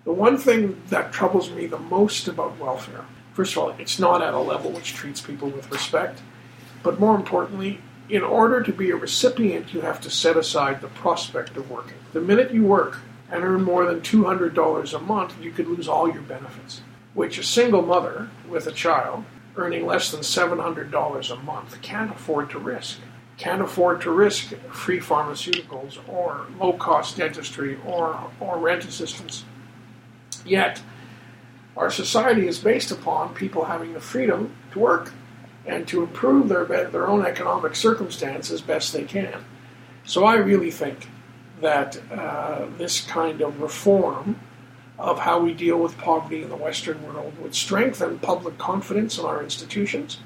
The one thing that troubles me the most about welfare, first of all, it's not at a level which treats people with respect, but more importantly, in order to be a recipient, you have to set aside the prospect of working. The minute you work and earn more than $200 a month, you could lose all your benefits, which a single mother with a child earning less than $700 a month can't afford to risk. Can't afford to risk free pharmaceuticals or low-cost dentistry or rent assistance. Yet, our society is based upon people having the freedom to work and to improve their own economic circumstances best they can. So I really think that this kind of reform of how we deal with poverty in the Western world would strengthen public confidence in our institutions,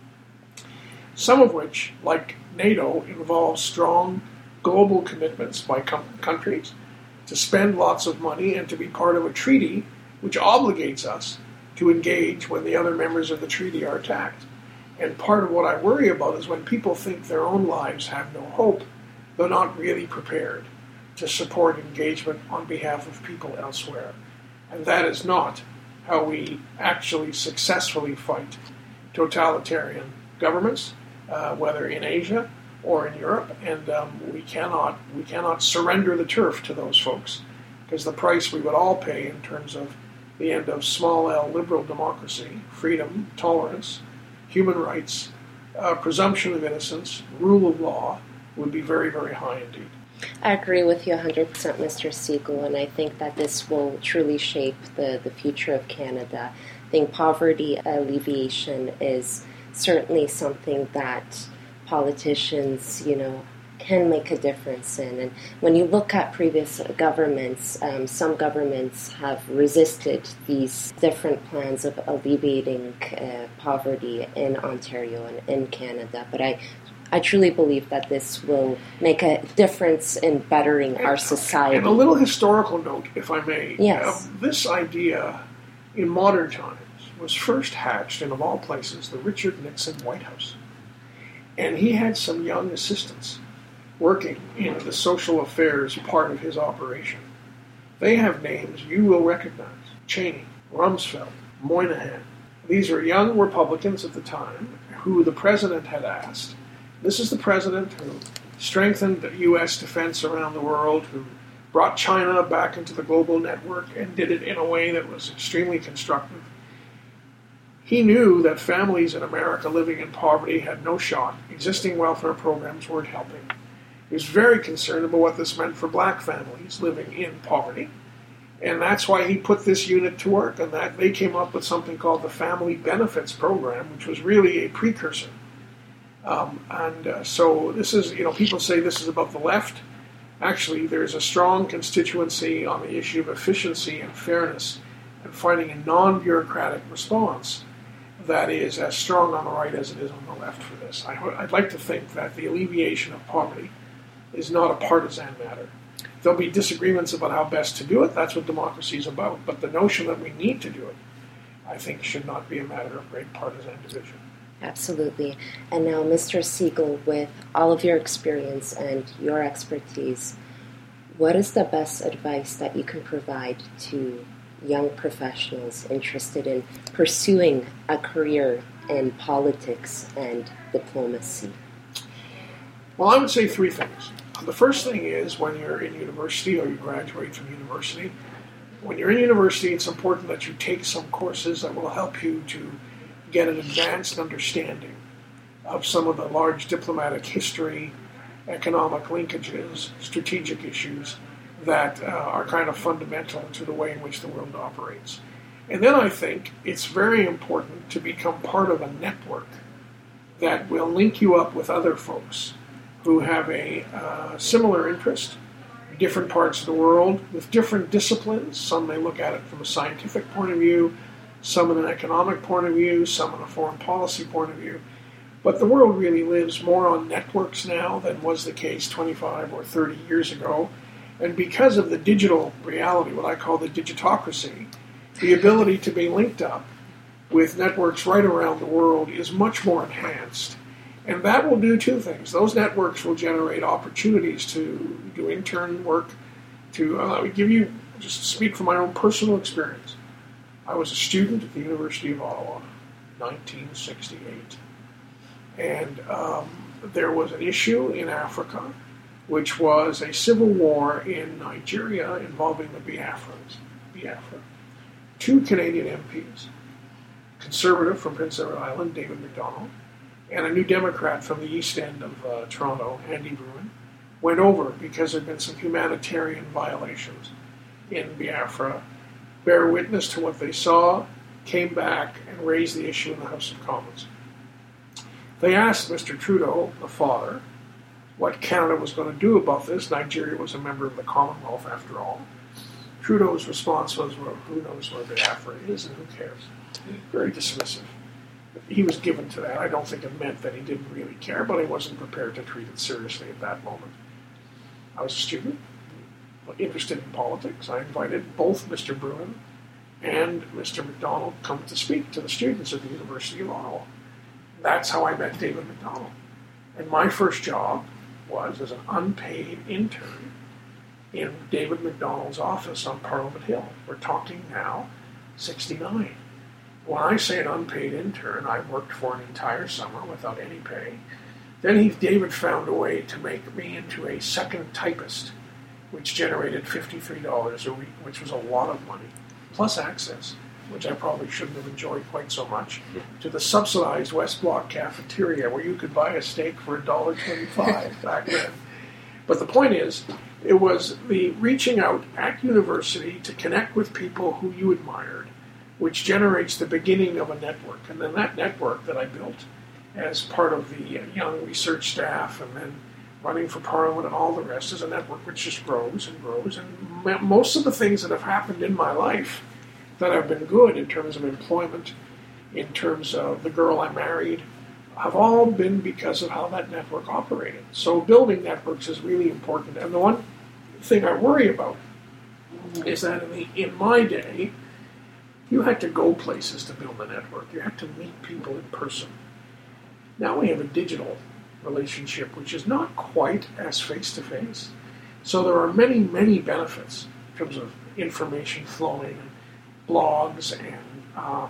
some of which, like NATO, involves strong global commitments by countries to spend lots of money and to be part of a treaty which obligates us to engage when the other members of the treaty are attacked. And part of what I worry about is when people think their own lives have no hope, they're not really prepared to support engagement on behalf of people elsewhere. And that is not how we actually successfully fight totalitarian governments, whether in Asia or in Europe. And we cannot surrender the turf to those folks, because the price we would all pay in terms of the end of small L liberal democracy, freedom, tolerance, human rights, presumption of innocence, rule of law, would be very, very high indeed. I agree with you 100%, Mr. Siegel, and I think that this will truly shape the future of Canada. I think poverty alleviation is certainly something that politicians, can make a difference in. And when you look at previous governments, some governments have resisted these different plans of alleviating poverty in Ontario and in Canada. But I truly believe that this will make a difference in bettering our society. And a little historical note, if I may. Yes. This idea in modern times was first hatched in, of all places, the Richard Nixon White House. And he had some young assistants working in the social affairs part of his operation. They have names you will recognize: Cheney, Rumsfeld, Moynihan. These are young Republicans at the time who the president had asked. This is the president who strengthened the U.S. defense around the world, who brought China back into the global network and did it in a way that was extremely constructive. He knew that families in America living in poverty had no shot. Existing welfare programs weren't helping. He was very concerned about what this meant for black families living in poverty. And that's why he put this unit to work, and that they came up with something called the Family Benefits Program, which was really a precursor. So this is, people say this is about the left. Actually, there's a strong constituency on the issue of efficiency and fairness and finding a non-bureaucratic response that is as strong on the right as it is on the left for this. I'd like to think that the alleviation of poverty is not a partisan matter. There'll be disagreements about how best to do it. That's what democracy is about. But the notion that we need to do it, I think, should not be a matter of great partisan division. Absolutely. And now, Mr. Siegel, with all of your experience and your expertise, what is the best advice that you can provide to young professionals interested in pursuing a career in politics and diplomacy? Well, I would say three things. The first thing is, when you're in university or you graduate from university, when you're in university, it's important that you take some courses that will help you to get an advanced understanding of some of the large diplomatic history, economic linkages, strategic issues that are kind of fundamental to the way in which the world operates. And then I think it's very important to become part of a network that will link you up with other folks who have a similar interest in different parts of the world with different disciplines. Some may look at it from a scientific point of view, some in an economic point of view, some in a foreign policy point of view. But the world really lives more on networks now than was the case 25 or 30 years ago. And because of the digital reality, what I call the digitocracy, the ability to be linked up with networks right around the world is much more enhanced. And that will do two things. Those networks will generate opportunities to do intern work, to give you just to speak from my own personal experience. I was a student at the University of Ottawa, 1968, and there was an issue in Africa, which was a civil war in Nigeria involving the Biafrans. Biafra. Two Canadian MPs, conservative from Prince Edward Island, David Macdonald, and a New Democrat from the east end of Toronto, Andy Bruin, went over because there had been some humanitarian violations in Biafra, bear witness to what they saw, came back and raised the issue in the House of Commons. They asked Mr. Trudeau, the father, what Canada was going to do about this. Nigeria was a member of the Commonwealth after all. Trudeau's response was, well, who knows where Biafra is and who cares? Very dismissive. He was given to that. I don't think it meant that he didn't really care, but he wasn't prepared to treat it seriously at that moment. I was a student, interested in politics. I invited both Mr. Bruin and Mr. Macdonald come to speak to the students at the University of Ottawa. That's how I met David Macdonald. And my first job was as an unpaid intern in David Macdonald's office on Parliament Hill. We're talking now 69. When I say an unpaid intern, I worked for an entire summer without any pay. Then David found a way to make me into a second typist, which generated $53 a week, which was a lot of money, plus access, which I probably shouldn't have enjoyed quite so much, to the subsidized West Block cafeteria where you could buy a steak for $1.25 back then. But the point is, it was the reaching out at university to connect with people who you admired, which generates the beginning of a network. And then that network that I built as part of the young research staff and then running for Parliament and all the rest is a network which just grows and grows. And most of the things that have happened in my life that have been good in terms of employment, in terms of the girl I married, have all been because of how that network operated. So building networks is really important. And the one thing I worry about is that in my day, you had to go places to build a network. You had to meet people in person. Now we have a digital relationship which is not quite as face-to-face. So there are many, many benefits in terms of information flowing, blogs and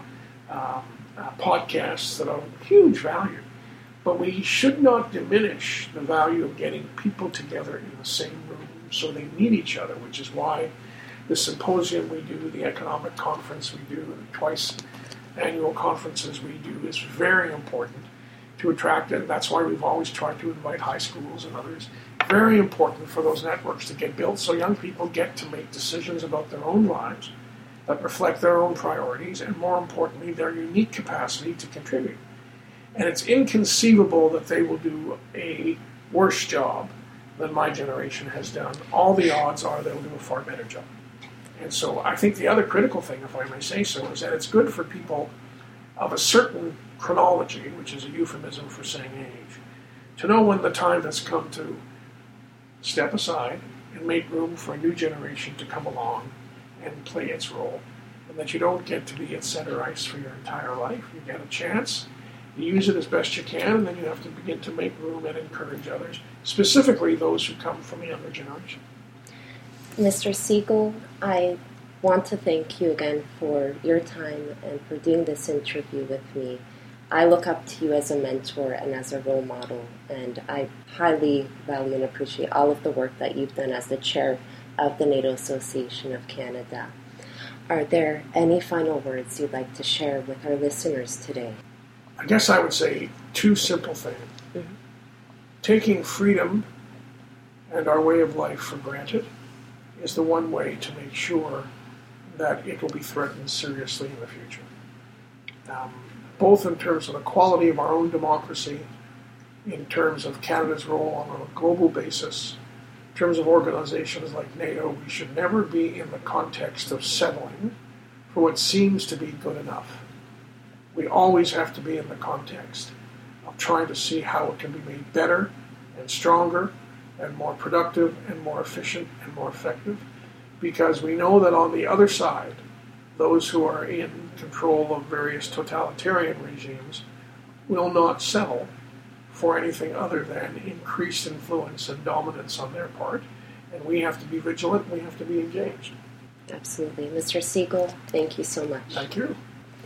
podcasts that are of huge value. But we should not diminish the value of getting people together in the same room so they meet each other, which is why the symposium we do, the economic conference we do, the twice annual conferences we do is very important to attract it. That's why we've always tried to invite high schools and others. Very important for those networks to get built so young people get to make decisions about their own lives that reflect their own priorities and, more importantly, their unique capacity to contribute. And it's inconceivable that they will do a worse job than my generation has done. All the odds are they'll do a far better job. And so I think the other critical thing, if I may say so, is that it's good for people of a certain chronology, which is a euphemism for saying age, to know when the time has come to step aside and make room for a new generation to come along and play its role. And that you don't get to be at center ice for your entire life. You get a chance, you use it as best you can, and then you have to begin to make room and encourage others, specifically those who come from a younger generation. Mr. Segal, I want to thank you again for your time and for doing this interview with me. I look up to you as a mentor and as a role model, and I highly value and appreciate all of the work that you've done as the chair of the NATO Association of Canada. Are there any final words you'd like to share with our listeners today? I guess I would say two simple things. Mm-hmm. Taking freedom and our way of life for granted is the one way to make sure that it will be threatened seriously in the future. Both in terms of the quality of our own democracy, in terms of Canada's role on a global basis, in terms of organizations like NATO, we should never be in the context of settling for what seems to be good enough. We always have to be in the context of trying to see how it can be made better and stronger and more productive and more efficient and more effective, because we know that on the other side, those who are in control of various totalitarian regimes will not settle for anything other than increased influence and dominance on their part. And we have to be vigilant, we have to be engaged. Absolutely. Mr. Siegel, thank you so much. Thank you.